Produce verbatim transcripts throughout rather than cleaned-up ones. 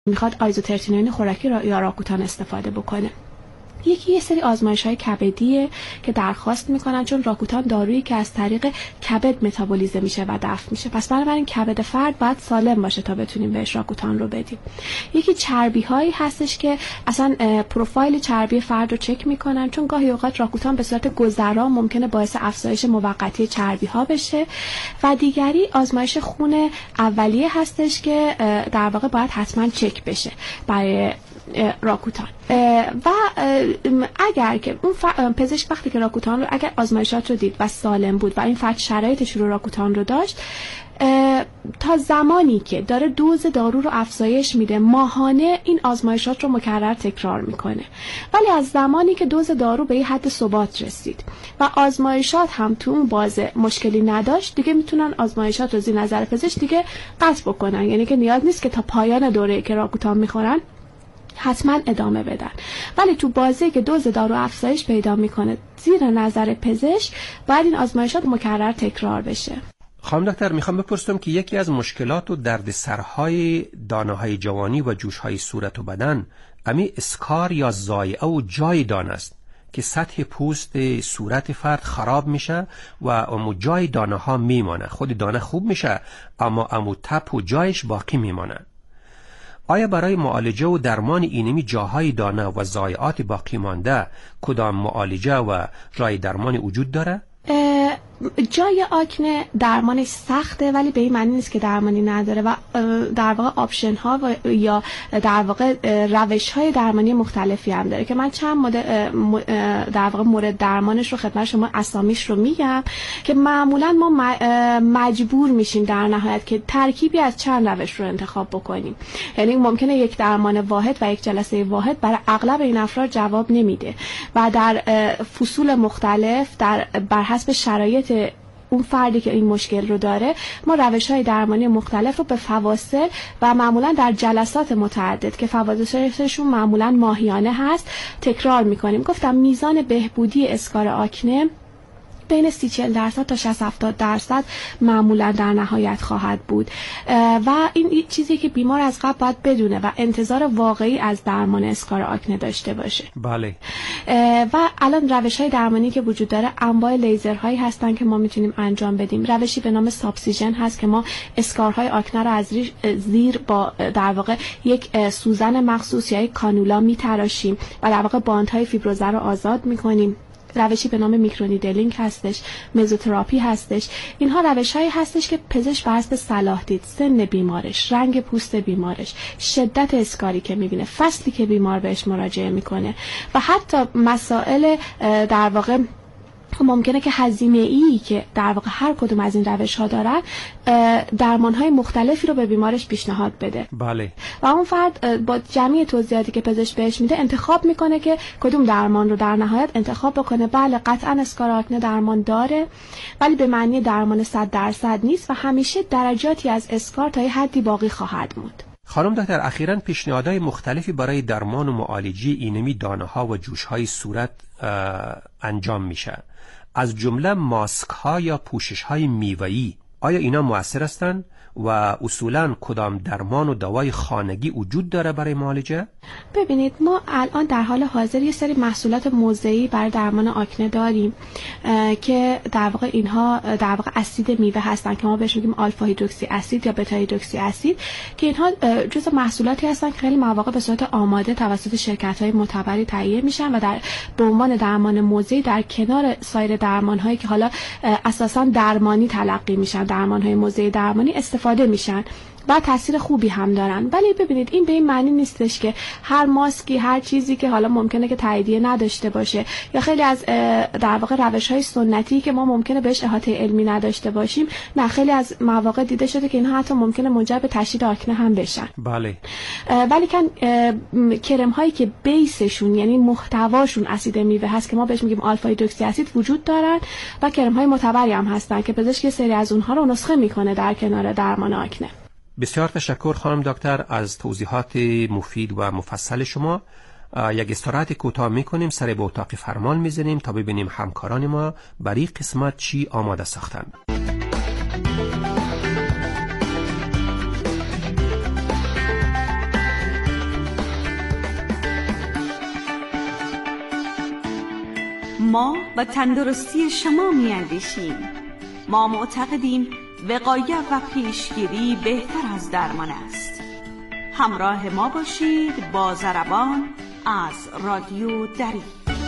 میخواد آیزوترتینوئین خوراکی را یا راکوتان استفاده بکنه. یکی یه سری آزمایش‌های کبدیه که درخواست میکنن، چون راکوتان دارویی که از طریق کبد متابولیزه میشه و دفع میشه، پس بنابراین کبد فرد باید سالم باشه تا بتونیم بهش راکوتان رو بدیم. یکی چربی‌هایی هستش که اصلا پروفایل چربی فرد رو چک میکنن، چون گاهی اوقات راکوتان به صورت گذرا ممکنه باعث افزایش موقتی چربی‌ها بشه. و دیگری آزمایش خون اولیه هستش که در واقع باید حتما چک بشه برای راکوتان. و اگر که اون پزشک وقتی که راکوتان رو اگر آزمایشات رو دید و سالم بود و این فرد شرایط شروع راکوتان رو داشت، تا زمانی که داره دوز دارو رو افزایش میده ماهانه این آزمایشات رو مکرر تکرار میکنه. ولی از زمانی که دوز دارو به یه حد ثبات رسید و آزمایشات هم تو اون بازه مشکلی نداشت، دیگه میتونن آزمایشات رو زیر نظر پزشک دیگه قطع بکنن. یعنی که نیاز نیست که تا پایان دوره که راکوتان میخورن حتما ادامه بدن. ولی تو بازی که دوز دارو افزایش پیدا میکنه زیر نظر پزشک، باید این آزمایشات مکرر تکرار بشه. خانم دکتر، میخوام بپرسم که یکی از مشکلات و دردسرهای دانه‌های جوانی و جوش‌های صورت و بدن امی اسکار یا ضایعه و جای دانه است که سطح پوست صورت فرد خراب میشه و امو جای دانه ها میمانه. خود دانه خوب میشه اما امو تپ و جایش باقی میمانه. آیا برای معالجه و درمان اینمی جاهای دانه و ضایعات باقی مانده کدام معالجه و راه درمانی وجود داره؟ جای آکنه درمانش سخته، ولی به این معنی نیست که درمانی نداره و در واقع آپشن ها و یا در واقع روش های درمانی مختلفی هم داره که من چند مورد در واقع مورد درمانش رو خدمت شما اسامیش رو میگم که معمولا ما مجبور میشیم در نهایت که ترکیبی از چند روش رو انتخاب بکنیم. یعنی ممکنه یک درمان واحد و یک جلسه واحد برای اغلب این افراد جواب نمیده و در فصول مختلف در بر حسب شرایط اون فردی که این مشکل رو داره ما روش‌های درمانی مختلف رو به فواصل و معمولا در جلسات متعدد که فواصلشون معمولا ماهیانه هست تکرار می‌کنیم. گفتم میزان بهبودی اسکار آکنه بین سی چهل درصد تا شصت هفتاد درصد معمولا در نهایت خواهد بود و این چیزی که بیمار از قبل باید بدونه و انتظار واقعی از درمان اسکار آکنه داشته باشه. بله. و الان روش‌های درمانی که وجود داره انواع لیزرهایی هستن که ما میتونیم انجام بدیم. روشی به نام سابسیژن هست که ما اسکارهای آکنه رو از زیر با در واقع یک سوزن مخصوص یا یک کانولا میتراشیم و در واقع باندهای فیبروزه رو آزاد میکنیم. روشی به نام میکرونیدلینگ هستش، مزوتراپی هستش. اینها روش‌هایی هستش که پزشک بر حسب صلاح دید، سن بیمارش، رنگ پوست بیمارش، شدت اسکاری که میبینه، فصلی که بیمار بهش مراجعه میکنه و حتی مسائل در واقع ممکنه که هزینه‌ای که در واقع هر کدوم از این روش‌ها دارن درمان‌های مختلفی رو به بیمارش پیشنهاد بده. بله. و اون فرد با جمعی توضیحاتی که پزشک بهش میده انتخاب میکنه که کدوم درمان رو در نهایت انتخاب بکنه. بله قطعاً اسکار آکنه درمان داره، ولی به معنی درمان صد درصد نیست و همیشه درجاتی از اسکار تا یه حدی باقی خواهد موند. خانم دکتر، اخیراً پیشنهادهای مختلفی برای درمان و معالجه اینمی دانه‌ها و جوش‌های صورت انجام میشه. از جمله ماسک ها یا پوشش های میوه‌ای، آیا اینا مؤثر هستند و اصولاً کدام درمان و دوای خانگی وجود داره برای معالجه؟ ببینید ما الان در حال حاضر یه سری محصولات موضعی برای درمان آکنه داریم که در واقع اینها در واقع اسید میوه هستن که ما بهش میگیم آلفا هیدروکسی اسید یا بتا هیدروکسی اسید، که اینها جزء محصولاتی هستن که خیلی مواقع به صورت آماده توسط شرکت‌های معتبری تهیه میشن و در به عنوان درمان موضعی در کنار سایر درمان‌هایی که حالا اساساً درمانی تلقی میشن، درمان‌های موضعی درمانی استفاده میشن و تاثیر خوبی هم دارن. ولی ببینید این به این معنی نیستش که هر ماسکی، هر چیزی که حالا ممکنه که تاییدیه نداشته باشه یا خیلی از در واقع روش‌های سنتی که ما ممکنه بهش احاطه علمی نداشته باشیم، نه خیلی از مواقع دیده شده که اینها حتی ممکنه منجر به تشدید آکنه هم بشن. بله. ولی کن کرم هایی که بیسشون یعنی محتواشون اسید میوه هست که ما بهش میگیم آلفا هیدروکسی اسید وجود دارن و کرم های معتبری هم هستن که پزشک سری از اونها رو نسخه میکنه در کنار درمان آکنه. بسیار تشکر خانم دکتر از توضیحات مفید و مفصل شما. یک استراحت کوتاه میکنیم، سر به اتاق فرمان میزنیم تا ببینیم همکاران ما برای قسمت چی آماده ساختند. ما و تندرستی شما می‌اندیشیم. ما معتقدیم وقایت و پیشگیری بهتر از درمان است. همراه ما باشید با ضربان از رادیو دری.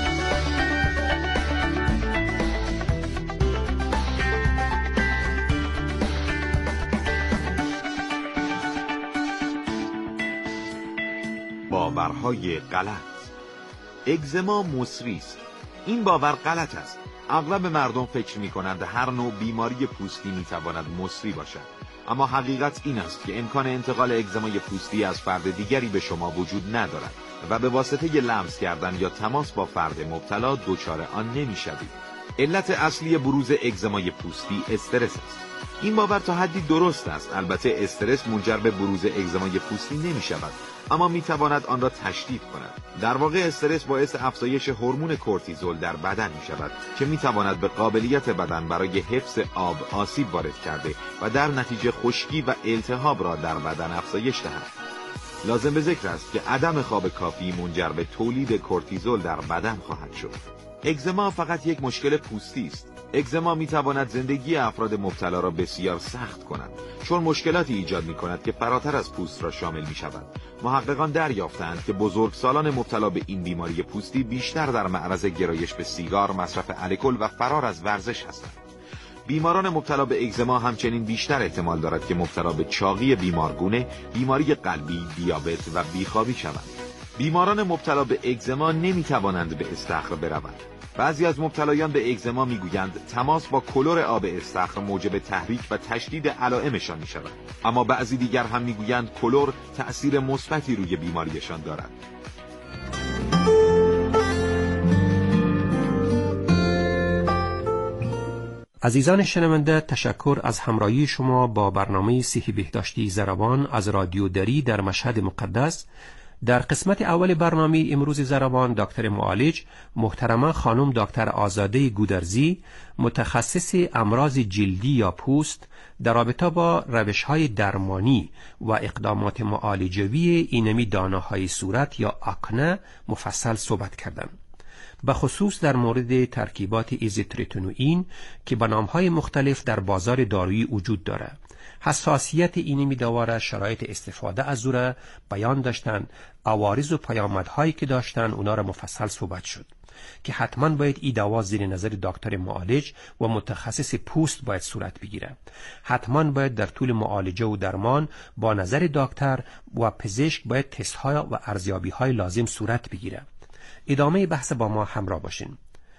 باورهای غلط. اگزما مصری است. این باور غلط است. اغلب مردم فکر می‌کنند هر نوع بیماری پوستی می‌تواند مصری باشد، اما حقیقت این است که امکان انتقال اگزمای پوستی از فرد دیگری به شما وجود ندارد و به واسطه لمس کردن یا تماس با فرد مبتلا دچار آن نمی‌شوید. علت اصلی بروز اگزمای پوستی استرس است. این باور تا حدی درست است. البته استرس منجر به بروز اگزمای پوستی نمی‌شود، اما میتواند آن را تشدید کند. در واقع استرس باعث افزایش هورمون کورتیزول در بدن میشود که میتواند به قابلیت بدن برای حفظ آب آسیب وارد کرده و در نتیجه خشکی و التهاب را در بدن افزایش دهد. لازم به ذکر است که عدم خواب کافی منجر به تولید کورتیزول در بدن خواهد شد. اگزما فقط یک مشکل پوستی است. اگزما میتواند زندگی افراد مبتلا را بسیار سخت کند، چون مشکلاتی ایجاد میکند که فراتر از پوست را شامل میشود. محققان دریافتند که بزرگسالان مبتلا به این بیماری پوستی بیشتر در معرض گرایش به سیگار، مصرف الکل و فرار از ورزش هستند. بیماران مبتلا به اگزما همچنین بیشتر احتمال دارد که مبتلا به چاقی بیمارگونه، بیماری قلبی، دیابت و بیخوابی شوند. بیماران مبتلا به اگزما نمیتوانند به استخر بروند. بعضی از مبتلایان به اگزما میگویند تماس با کلور آب استخر موجب تحریک و تشدید علائمشان می شود، اما بعضی دیگر هم میگویند کلور تأثیر مثبتی روی بیماریشان دارد. عزیزان شنونده، تشکر از همراهی شما با برنامه صحی بهداشتی ضربان از رادیو دری در مشهد مقدس. در قسمت اول برنامه امروز ضربان دکتر معالج محترمه خانم دکتر آزاده گودرزی، متخصص امراض جلدی یا پوست، در رابطه با روش‌های درمانی و اقدامات معالجوی اینمی دانه‌های صورت یا آکنه مفصل صحبت کردند. به خصوص در مورد ترکیبات ایزیتریتونوئین که به نام‌های مختلف در بازار دارویی وجود دارد. حساسیت اینمی دوا شرایط استفاده از او را بیان داشتن، عوارض و پیامدهایی که داشتن اونا را مفصل صحبت شد که حتما باید این دوا زیر نظر دکتر معالج و متخصص پوست باید صورت بگیره. حتما باید در طول معالجه و درمان با نظر دکتر و پزشک باید تست های و ارزیابی های لازم صورت بگیره. ادامه بحث با ما همراه باشین.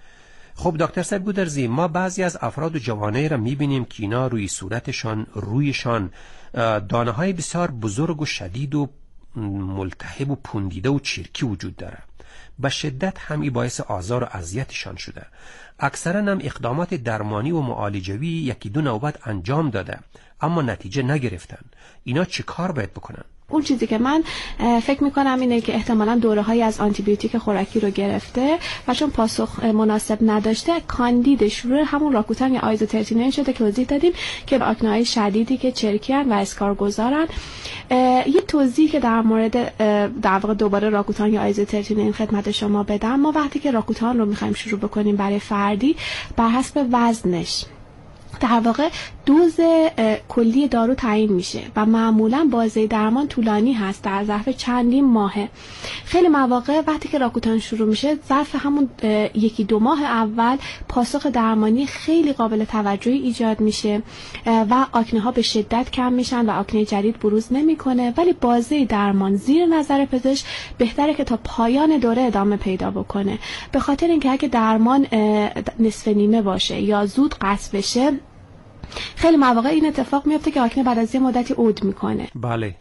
خب دکتر صاحب گودرزی، ما بعضی از افراد و جوانه را میبینیم که اینا روی صورتشان، رویشان دانه های بسیار بزرگ و شدید و ملتهب و پوندیده و چرکی وجود داره. به شدت همی باعث آزار و اذیتشان شده. اکثرا هم اقدامات درمانی و معالجوی یکی دو نوبت انجام داده اما نتیجه نگرفتن. اینا چه کار باید بکنن؟ اون چیزی که من فکر میکنم اینه که احتمالاً دوره هایی از آنتیبیوتیک خوراکی رو گرفته و چون پاسخ مناسب نداشته کاندیدش روی همون راکوتان یا آیزوترتینین شده که توضیح دادیم که به آکنه‌های شدیدی که چرکیان و اسکار گذارن. یه توضیح که در مورد در واقع دوباره راکوتان یا آیزوترتینین خدمت شما بدم، ما وقتی که راکوتان رو میخوایم شروع بکنیم برای فردی بر حسب وزنش در واقع دوز کلی دارو تعیین میشه و معمولا بازه درمان طولانی هست، در ظرف چندین ماهه. خیلی مواقع وقتی که راکوتان شروع میشه ظرف همون یکی دو ماه اول پاسخ درمانی خیلی قابل توجهی ایجاد میشه و آکنه ها به شدت کم میشن و آکنه جدید بروز نمیکنه، ولی بازه درمان زیر نظر پزشک بهتره که تا پایان دوره ادامه پیدا بکنه، به خاطر اینکه اگه درمان نصف نیمه باشه یا زود قطع بشه خیلی مواقع این اتفاق میفته که آکنه بعد از یه مدتی عود میکنه. بله.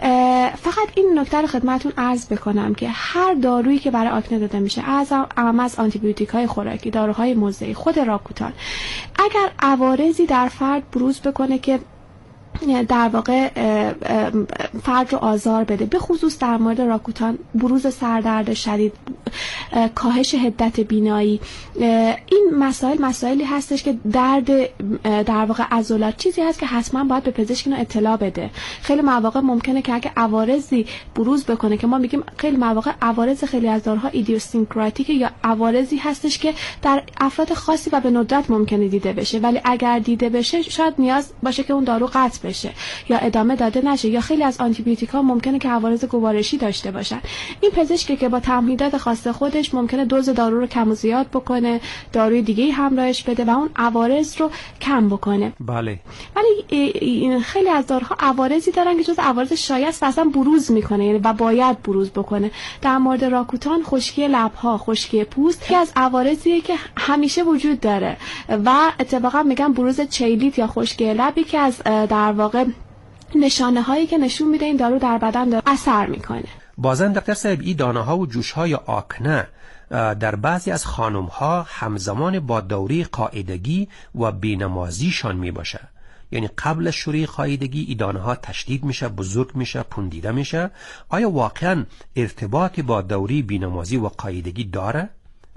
فقط این نکته رو خدمتتون عرض بکنم که هر دارویی که برای آکنه داده میشه، از از آنتیبیوتیک های خوراکی، داروهای موضعی، خود راکوتان، اگر عوارضی در فرد بروز بکنه که در واقع فرد رو آزار بده، به خصوص در مورد راکوتان بروز سردرد شدید، کاهش حدت بینایی. این مسائل مسائلی هستش که درد در واقع عضلات چیزی هست که حتما باید به پزشک اینو اطلاع بده. خیلی مواقع ممکنه که اگه عوارضی بروز بکنه که ما میگیم خیلی مواقع عوارض خیلی از داروها ایدیوسینکراتیک یا عوارضی هستش که در افراد خاصی و به ندرت ممکنه دیده بشه، ولی اگر دیده بشه شاید نیاز باشه که اون دارو قطع بشه یا ادامه داده نشه، یا خیلی از آنتی بیوتیکا ممکنه که عوارض گوارشی داشته باشن. این پزشکی که با تمهیدات خاص خودش ممکنه دوز دارو رو کم و زیاد بکنه، داروی دیگه همراهش بده و اون عوارض رو کم بکنه. بله. ولی خیلی از داروها عوارضی دارن که جز عوارض شایع اصلا بروز میکنه، یعنی و باید بروز بکنه. در مورد راکوتان خشکی لب‌ها، خشکی پوست که از عوارضیه که همیشه وجود داره و اتفاقا میگن بروز چیلیت یا خشکی لبی که از در واقع نشانه هایی که نشون میده این دارو در بدن داره اثر میکنه. بازن دکتر صاحب این دانه ها و جوش ها یا آکنه در بعضی از خانم ها همزمان با دوره قاعدگی و بینمازیشان می باشه. یعنی قبل از شروع قاعدگی این دانه ها تشدید میشه، بزرگ میشه، پوندیده میشه. آیا واقعا ارتباطی با دوره بینمازی و قاعدگی داره؟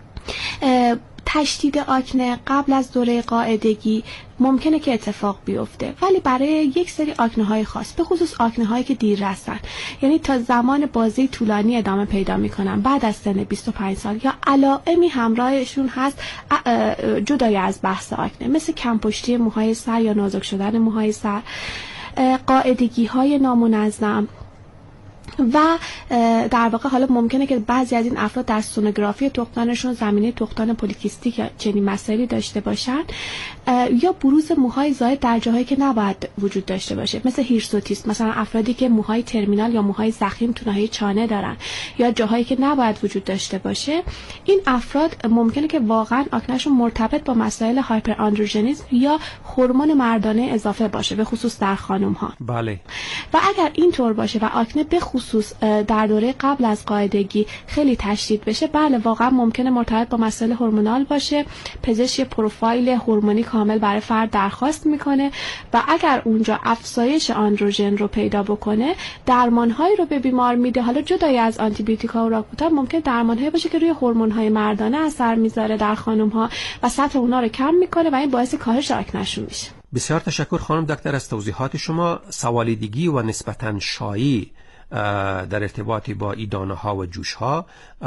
تشدید آکنه قبل از دوره قاعدگی ممکنه که اتفاق بیفته، ولی برای یک سری آکنه های خاص، به خصوص آکنه هایی که دیر رسن، یعنی تا زمان بازی طولانی ادامه پیدا میکنن بعد از سن بیست و پنج سال یا علائمی همراهشون هست جدای از بحث آکنه، مثل کمپشتی موهای سر یا نازک شدن موهای سر، قاعدگی های نامنظم و در واقع حالا ممکنه که بعضی از این افراد در سونوگرافی تخمدانشون زمینه تخمدان پولیکیستیک یا چنین مسائلی داشته باشن، یا بروز موهای زائد در جاهایی که نباید وجود داشته باشه، مثل هیرسوتیسم، مثلا افرادی که موهای ترمینال یا موهای ضخیم تو ناحیه چانه دارن یا جاهایی که نباید وجود داشته باشه. این افراد ممکنه که واقعا آکنهشون مرتبط با مسائل هایپر آندروژنیسم یا هورمون مردانه اضافه باشه، به خصوص در خانم ها. بله. و اگر اینطور باشه و آکنه به خصوص در دوره قبل از قاعدگی خیلی تشدید بشه، بله واقعا ممکنه مرتبط با مسائل هورمونال باشه. پزشک پروفایل هورمونی کامل برای فرد درخواست میکنه و اگر اونجا افزایش آندروژن رو پیدا بکنه درمانهایی رو به بیمار میده. حالا جدای از آنتی بیوتیکا و راکوتان ممکن درمانهایی باشه که روی هورمون‌های مردانه اثر میذاره در خانم‌ها و سطح اونها رو کم میکنه و این باعث کاهش آکنه‌شون میشه. بسیار تشکر خانم دکتر از توضیحات شما. سوالیدگی و نسبتاً شایع در ارتباط با این دانه ها و جوش ها،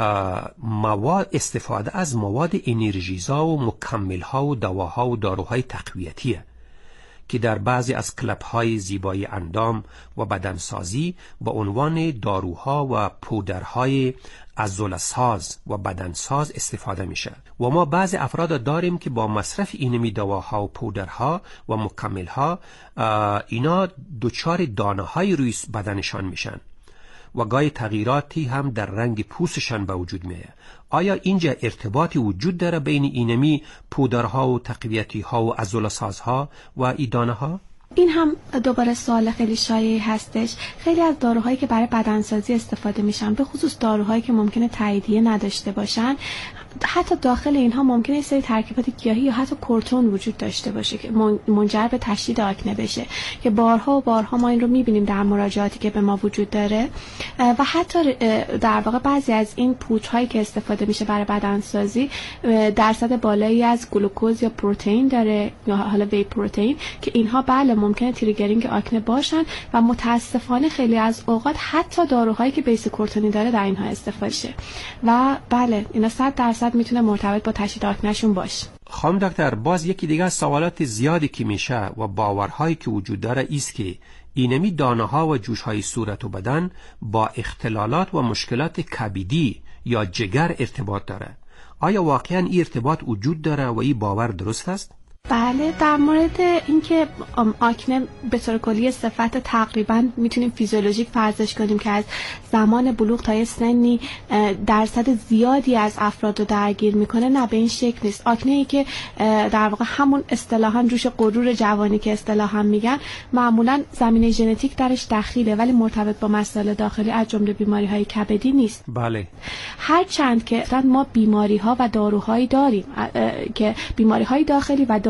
مواد استفاده از مواد انرژیزا و مکمل ها و دواها و داروهای تقویتیه که در بعضی از کلب های زیبایی اندام و بدنسازی با عنوان داروها و پودرهای عضله‌ساز و بدنساز استفاده میشه و ما بعضی افراد داریم که با مصرف اینمی دواها و پودرها و مکملها اینا دچار دانه های روی بدنشان میشن و گاهی تغییراتی هم در رنگ پوستشان به وجود میاد. آیا اینجا ارتباطی وجود داره بین اینمی پودرها و تقویتی ها و عضله‌سازها و این دانه ها؟ این هم دوباره سوال خیلی شایعی هستش. خیلی از داروهایی که برای بدنسازی استفاده میشن، به خصوص داروهایی که ممکنه تاییدیه نداشته باشن، حتی داخل اینها ممکنه سری ترکیبات گیاهی یا حتی کورتون وجود داشته باشه که منجر به تشدید آکنه بشه، که بارها و بارها ما این رو میبینیم در مراجعاتی که به ما وجود داره. و حتی در واقع بعضی از این پودرهایی که استفاده میشه برای بدنسازی درصد بالایی از گلوکوز یا پروتئین داره یا حالا وی پروتئین، که اینها بله ممکنه تریگرینگ آکنه باشن و متاسفانه خیلی از اوقات حتی داروهایی که بیس کورتونی داره در اینها استفاده شه و بله اینا صد درصد میتونه مرتبط با تشدید آکنه‌شون باشه. خانم دکتر، باز یکی دیگه از سوالات زیادی که میشه و باورهایی که وجود داره ایست که اینمی دانه ها و جوش های صورت و بدن با اختلالات و مشکلات کبدی یا جگر ارتباط داره. آیا واقعا این ارتباط وجود داره و این باور درست است؟ بله، در مورد اینکه آکنه به طور کلی صفت تقریبا میتونیم فیزیولوژیک فرضش کنیم که از زمان بلوغ تا سنی درصد زیادی از افراد رو درگیر میکنه، نه به این شکل نیست. آکنه ای که در واقع همون اصطلاحاً جوش غرور جوانی که اصطلاحاً میگن، معمولاً زمینه ژنتیک درش دخیله ولی مرتبط با مسائل داخلی از جمله بیماری های کبدی نیست. بله. هر چند که ما بیماری ها و داروهایی داریم که بیماری های داخلی و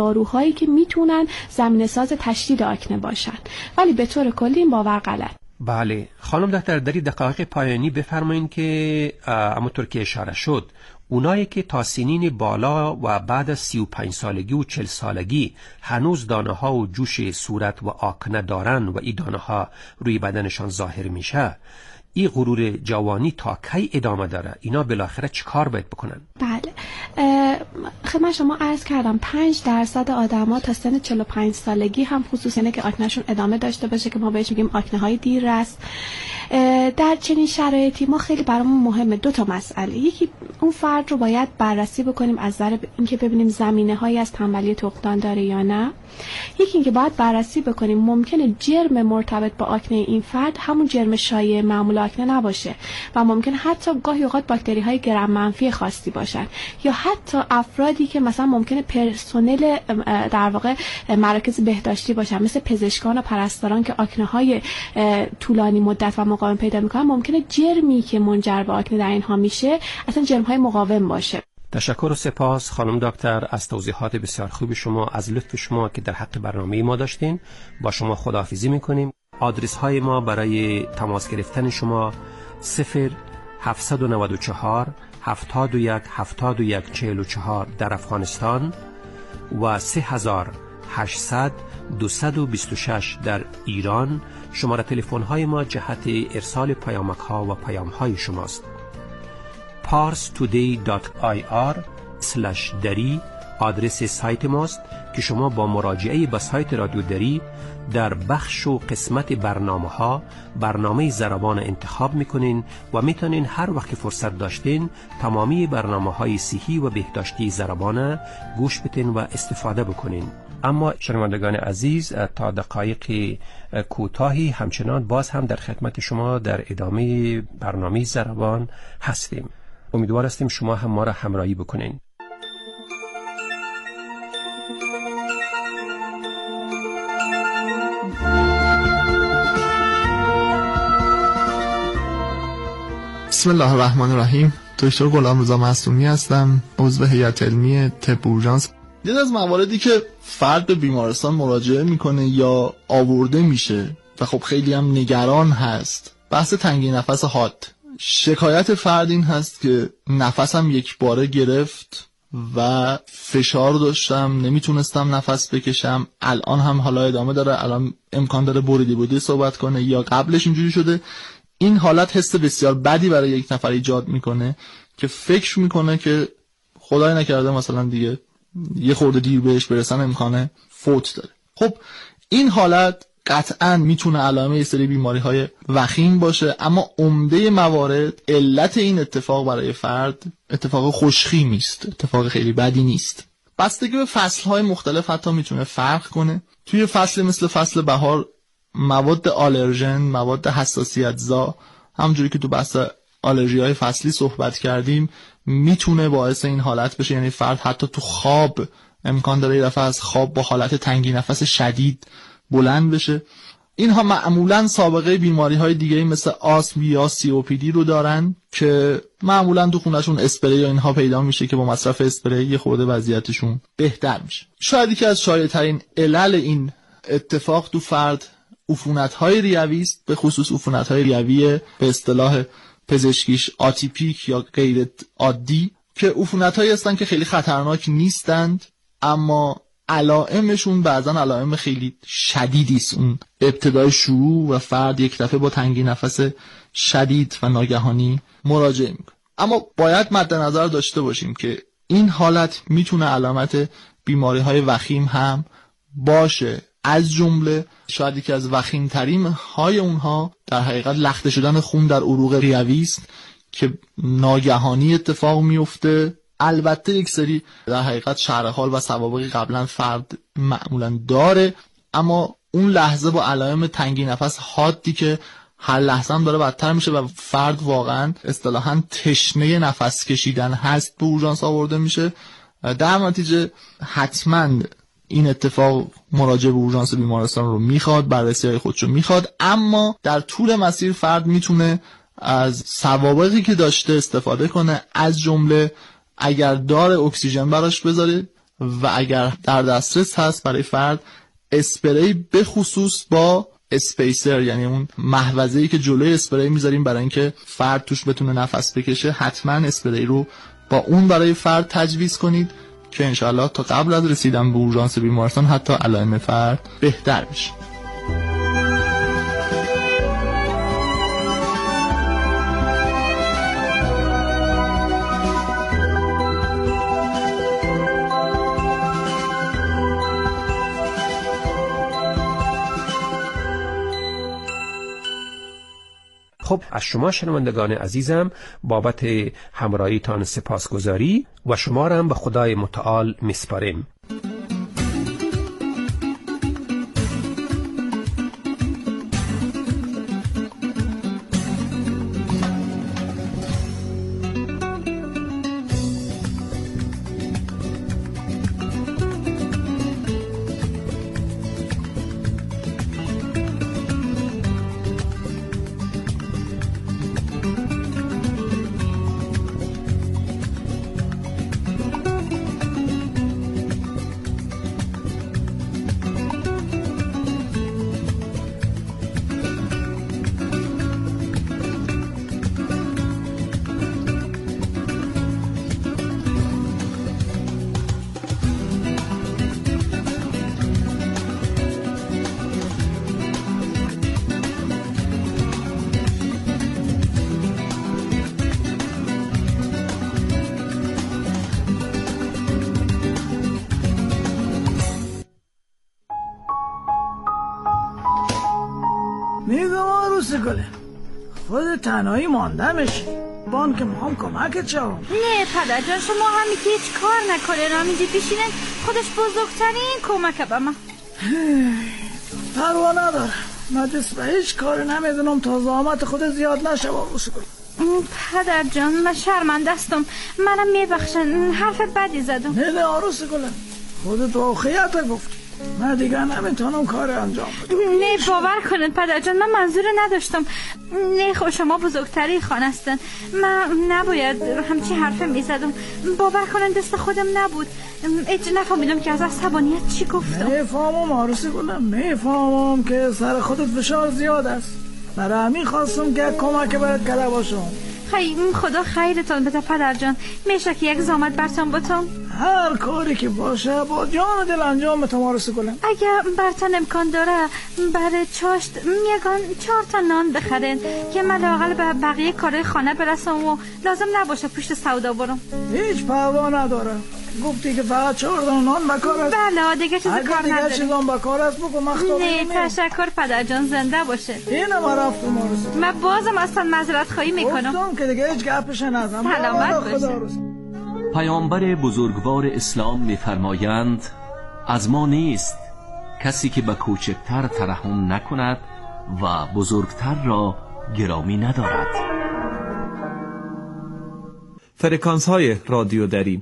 داروهایی که میتونن زمینه‌ساز تشدید آکنه باشن، ولی به طور کلی این باور غلط. بله خانم دکتر، در این دقایق پایانی بفرمایید که همونطور که اشاره شد اونایی که تا سنین بالا و بعد از سی و پنج سالگی و چل سالگی هنوز دانه ها و جوش صورت و آکنه دارن و این دانه ها روی بدنشان ظاهر میشه، این غرور جوانی تا کی ادامه داره؟ اینا بالاخره چیکار باید بکنن؟ بله خدمت شما عرض کردم پنج درصد آدما تا سن چهل و پنج سالگی هم خصوصا اینه که آکنهشون ادامه داشته باشه که ما بهش میگیم آکنه های دیررس. در چنین شرایطی ما خیلی برامون مهمه دو تا مسئله. یکی اون فرد رو باید بررسی بکنیم از نظر اینکه ببینیم زمینه هایی از تنبلی تخمدان داره یا نه. یکی اینکه باید بررسی بکنیم ممکنه جرم مرتبط با آکنه این فرد همون جرم شایع معمول آکنه نباشه و ممکنه حتی گاهی اوقات باکتری های گرم منفی خاصی باشن، یا حتی افرادی که مثلا ممکنه پرسنل در واقع مراکز بهداشتی باشن مثل پزشکان و پرستاران که آکنه های طولانی مدت و مقاوم پیدا میکنن، ممکنه جرمی که منجر به آکنه در اینها میشه اصلا جرم های مقاوم باشه. تشکر و سپاس خانم دکتر از توضیحات بسیار خوب شما، از لطف شما که در حق برنامه ما داشتین. با شما خداحافظی میکنیم. آدرس های ما برای تماس گرفتن شما صفر هفت نه چهار هفتاد و یک هفتاد و یک چهل و چهار در افغانستان و سه هزار هشتصد دویست و بیست و شش در ایران. شماره تلفن های ما جهت ارسال پیامک ها و پیام های شماست. پارس تودی دات آی آر اسلش دری آدرس سایت ماست که شما با مراجعه به سایت رادیو دری در بخش و قسمت برنامه ها برنامه ضربان انتخاب میکنین و میتونین هر وقت فرصت داشتین تمامی برنامه های صحی و بهداشتی ضربان گوش بدین و استفاده بکنین. اما شنوندگان عزیز تا دقایق کوتاهی همچنان باز هم در خدمت شما در ادامه برنامه ضربان هستیم. امیدوار هستیم شما هم ما را همراهی بکنین. بسم الله الرحمن الرحیم. دکتر غلامرضا معصومی هستم، عضو هیئت علمی طب اورژانس. یکی از مواردی که فرد به بیمارستان مراجعه میکنه یا آورده میشه و خب خیلی هم نگران هست، بحث تنگی نفس حاد. شکایت فرد این هست که نفسم یک باره گرفت و فشار داشتم، نمیتونستم نفس بکشم، الان هم حالا ادامه داره، الان امکان داره بریدی بودی صحبت کنه یا قبلش اینجوری شده. این حالت حس بسیار بدی برای یک نفر ایجاد میکنه که فکر میکنه که خدای نکرده مثلا دیگه یه خورده دیر بهش برسن امکانه فوت داره. خب این حالت قطعا میتونه علامه یه سری بیماری های وخیم باشه، اما عمده موارد علت این اتفاق برای فرد اتفاق خوشخیمی است، اتفاق خیلی بدی نیست. بستگی به فصل های مختلف حتی میتونه فرق کنه. توی فصل مثل فصل بهار مواد آلرژن، مواد حساسیت زا، همونجوری که تو بحث آلرژی های فصلی صحبت کردیم، میتونه باعث این حالت بشه. یعنی فرد حتی تو خواب امکان داره یه دفعه از خواب با حالت تنگی نفس شدید بلند بشه. اینها معمولا سابقه بیماری های دیگه مثل آسم یا سی او پی دی رو دارن که معمولا تو خونهشون اسپری یا اینها پیدا میشه که با مصرف اسپری یه خورده وضعیتشون بهتر میشه. شاید یکی از شایع ترین علل این اتفاق تو فرد عفونت‌های ریوی است، به خصوص عفونت‌های ریوی به اصطلاح پزشکیش آتیپیک یا غیر عادی، که عفونت‌هایی هستن که خیلی خطرناک نیستند اما علائمشون بعضا علائم خیلی شدیدی است. اون ابتدای شروع و فرد یک دفعه با تنگی نفس شدید و ناگهانی مراجعه میکنه. اما باید مد نظر داشته باشیم که این حالت میتونه علامت بیماری‌های وخیم هم باشه. از جمله شاید یکی از وخیم ترین های اونها در حقیقت لخته شدن خون در عروق ریوی است که ناگهانی اتفاق میفته. البته یک سری در حقیقت شرح حال و سوابقی قبلا فرد معمولا داره، اما اون لحظه با علائم تنگی نفس حادی که هر لحظه هم داره بدتر میشه و فرد واقعا اصطلاحاً تشنه نفس کشیدن هست به اورژانس آورده میشه. در نتیجه حتما این اتفاق مراجعه به اورژانس بیمارستان رو میخواد، بررسی‌های خودش رو میخواد، اما در طول مسیر فرد میتونه از سوابقی که داشته استفاده کنه، از جمله اگر داره اکسیژن براش بذاره و اگر در دسترس هست برای فرد اسپری به خصوص با اسپیسر، یعنی اون محوظه‌ای که جلوی اسپری میذاریم برای اینکه فرد توش بتونه نفس بکشه، حتما اسپری رو با اون برای فرد تجویز کنید که انشالله تا قبل از رسیدن به اورژانس بیمارستان حتی علائم فرد بهتر بشه. خب از شما شنوندگان عزیزم بابت همراهیتان سپاسگزاری و شما را هم به خدای متعال میسپاریم. میگم عروس گله خود تنهایی مانده میشی، بان که ما هم کمکت شو. نه پدر جان، شما هم که هیچ کار نکنه را میدی بشینن، خودش بزرگترین کمک به من. پروا نداره، من دست به هیچ کار نمیدونم تا زحمت خود زیاد نشه عروس گله. پدر جان من شرمنده استم، منم میبخشن، حرف بدی زدم. نه نه عروس گله، خودت واقعیت گفت، من دیگه نمیتونم کار انجام بدم. نه باور کنید پدر جان، من منظور نداشتم. نه خب شما بزرگتری خانه هستن، من نباید همچی حرف میزدم. باور کنید دست خودم نبود، ایچ نفهمیدم که از عصبانیت چی گفتم. میفهمم عروسی گلم، میفهمم که سر خودت فشار زیاد است، برای همین خواستم که کمک برات کرده باشم. خیلی خدا خیرتون بده پدر جان، میشه که یک زحمت برتون بتم؟ هر کاری که باشه با جان و دل انجام بتم عروسی گلم. اگه برتون امکان داره برای چاشت میگن چهار تا نان بخرین که من لااقل به بقیه کارهای خانه برسم و لازم نباشه پشت سودا برم. هیچ پروا نداره، گفتی که فقط چهار تا نان بکار است. بله دیگه چیز کار نداره. اگه دیگه چیزام بکار است بگو مختار. نه تشکر پدر جان، زنده باشه. اینم رفتم عروسی. من بازم اصلا معذرت خواهی میکنم. گفتم که دیگه هیچ گپش نزن. سلامت باشه. پیامبر بزرگوار اسلام می‌فرمایند از ما نیست کسی که به کوچکتر ترحم نکند و بزرگتر را گرامی ندارد. فرکانس های رادیو دری.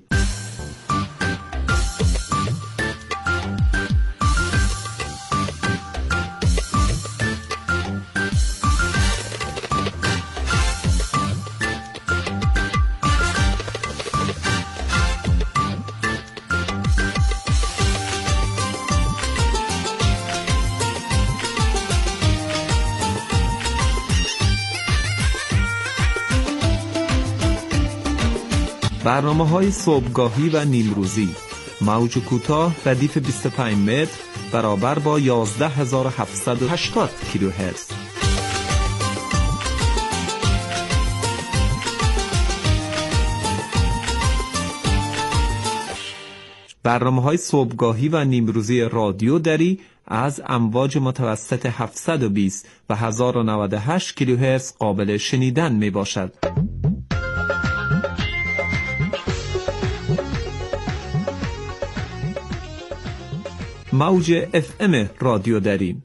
برنامه‌های صبحگاهی و نیمروزی، موج کوتاه ردیف بیست و پنج متر برابر با یازده هزار و هفتصد و هشتاد کیلوهرتز. برنامه‌های صبحگاهی و نیمروزی رادیو دری از امواج متوسط هفتصد و بیست و هزار و نود و هشت کیلوهرتز قابل شنیدن می باشد. موج اف ام رادیو دری.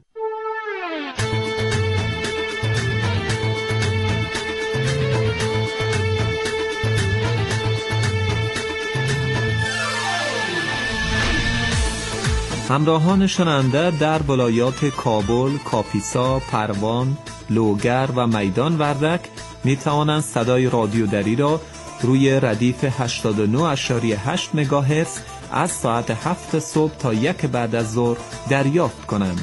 همراهان شنونده در ولایات کابل، کاپیسا، پروان، لوگر و میدان وردک می توانند صدای رادیو دری را روی ردیف هشتاد و نه ممیز هشت مگاهرتز از ساعت هفت صبح تا یک بعد از ظهر دریافت کنند.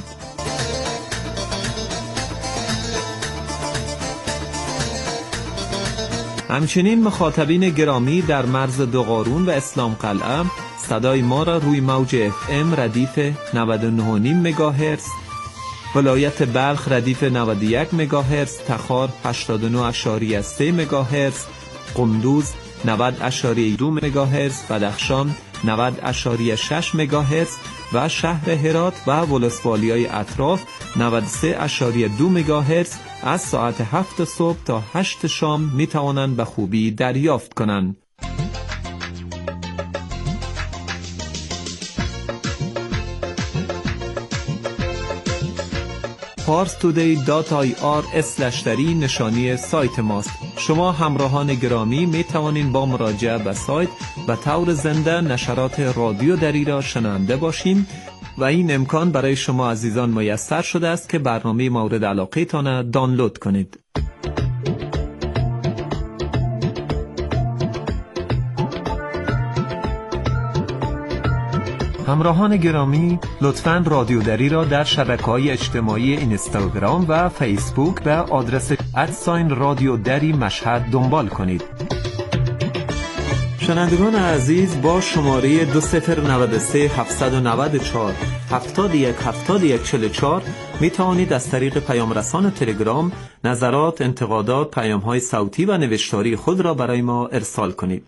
همچنین مخاطبین گرامی در مرز دوقارون و اسلام قلعه صدای ما را روی موج اف ام ردیف نود و نه و نیم مگاهرتز، ولایت بلخ ردیف نود و یک مگاهرتز، تخار هشتاد و نه اشاری سه مگاهرتز، قندوز نود اشاری دو مگاهرتز، بدخشان نود اشاری شش مگاهرتز و شهر هرات و ولسوالیای اطراف نود و سه اشاری دو مگاهرتز از ساعت هفت صبح تا هشت شام می توانند به خوبی دریافت کنند. پارس تودی دات آی آر اسلش دری نشانی سایت ماست. شما همراهان گرامی می توانید با مراجعه به سایت و طور زنده نشرات رادیو دری را شنونده باشین و این امکان برای شما عزیزان میسر شده است که برنامه مورد علاقه تان دانلود کنید. همراهان گرامی، لطفاً رادیو دری را در شبکه‌های اجتماعی اینستاگرام و فیسبوک به آدرس ادساین رادیو دری مشهد دنبال کنید. شنوندگان عزیز، با شماره دو صفر نود و سه هفتصد و نود و چهار هفتاد و یک هفتاد و یک چهل و چهار می توانید از طریق پیام رسان تلگرام نظرات، انتقادات، پیام‌های صوتی و نوشتاری خود را برای ما ارسال کنید.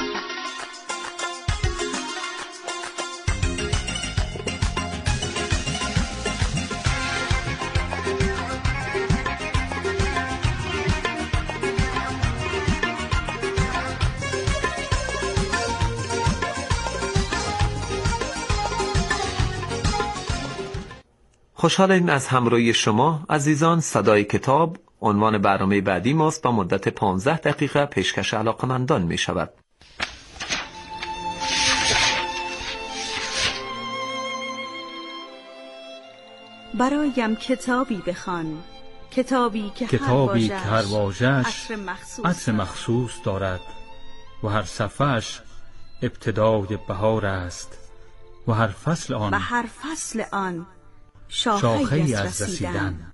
خوشحالیم از همراهی شما عزیزان. صدای کتاب عنوان برنامه بعدی ماست با مدت پانزده دقیقه پیشکش علاقمندان می شود. برایم کتابی بخوان، کتابی که کتابی که هر واژه‌اش عطر مخصوص, عطر مخصوص دارد و هر صفحه‌اش ابتدای بهار است و هر فصل آن و هر فصل آن شاخه‌ای از رسیدن.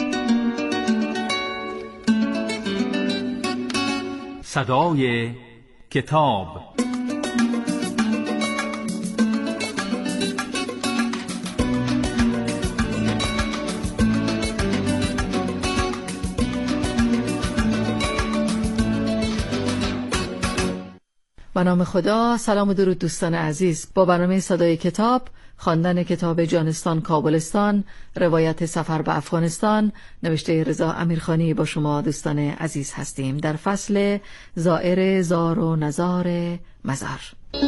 صدای کتاب. به نام خدا. سلام و درود دوستان عزیز. با برنامه صدای کتاب، خواندن کتاب جانستان کابلستان، روایت سفر به افغانستان نوشته رضا امیرخانی با شما دوستان عزیز هستیم در فصل زائر زار و نزار مزار.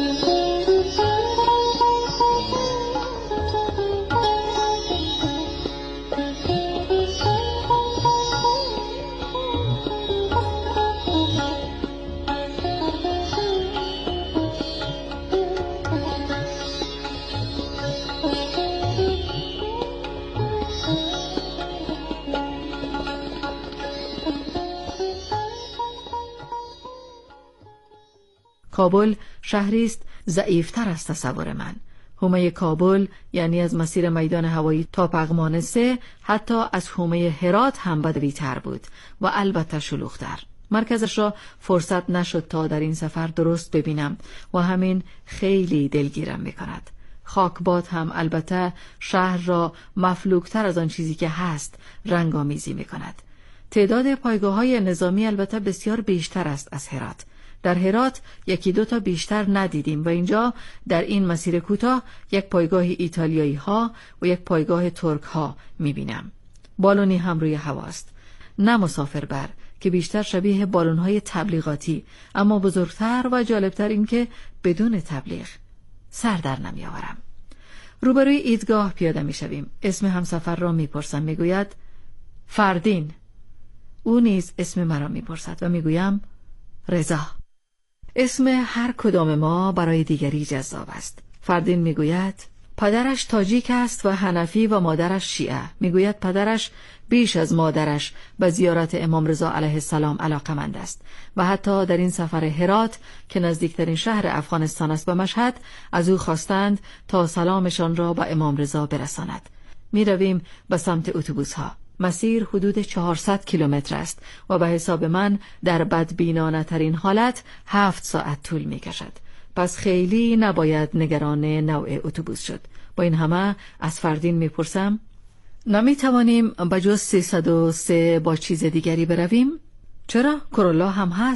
کابل شهری است ضعیفتر از تصور من. حومه کابل یعنی از مسیر میدان هوایی تا پغمان سه حتی از حومه هرات هم بدوی‌تر بود و البته شلوغ‌تر. مرکزش را فرصت نشد تا در این سفر درست ببینم و همین خیلی دلگیرم می‌کند. خاکباد هم البته شهر را مفلوک‌تر از آن چیزی که هست رنگ‌آمیزی می‌کند. تعداد پایگاه‌های نظامی البته بسیار بیشتر است از هرات. در هرات یکی دو تا بیشتر ندیدیم و اینجا در این مسیر کوتاه یک پایگاه ایتالیایی ها و یک پایگاه ترک ها میبینم. بالونی هم روی هواست، نه مسافربر که بیشتر شبیه بالون های تبلیغاتی، اما بزرگتر و جالبتر این که بدون تبلیغ. سر در نمی آورم. روبروی ایدگاه پیاده می شویم. اسم همسفر را می پرسم. می گوید فردین. او نیز اسم مرا می پرسد و می گویم رضا. اسم هر کدام ما برای دیگری جذاب است. فردین میگوید پدرش تاجیک است و حنفی و مادرش شیعه. میگوید پدرش بیش از مادرش به زیارت امام رضا علیه السلام علاقمند است و حتی در این سفر هرات که نزدیکترین شهر افغانستان است به مشهد از او خواستند تا سلامشان را به امام رضا برساند. می رویم به سمت اتوبوس ها. مسیر حدود چهارصد کیلومتر است و به حساب من در بدبینانه ترین حالت هفت ساعت طول می کشد. پس خیلی نباید نگران نوع اتوبوس شد. با این همه از فردین می پرسم نمی توانیم به جز سیصد و سه با چیز دیگری برویم؟ چرا؟ کرولا هم هست.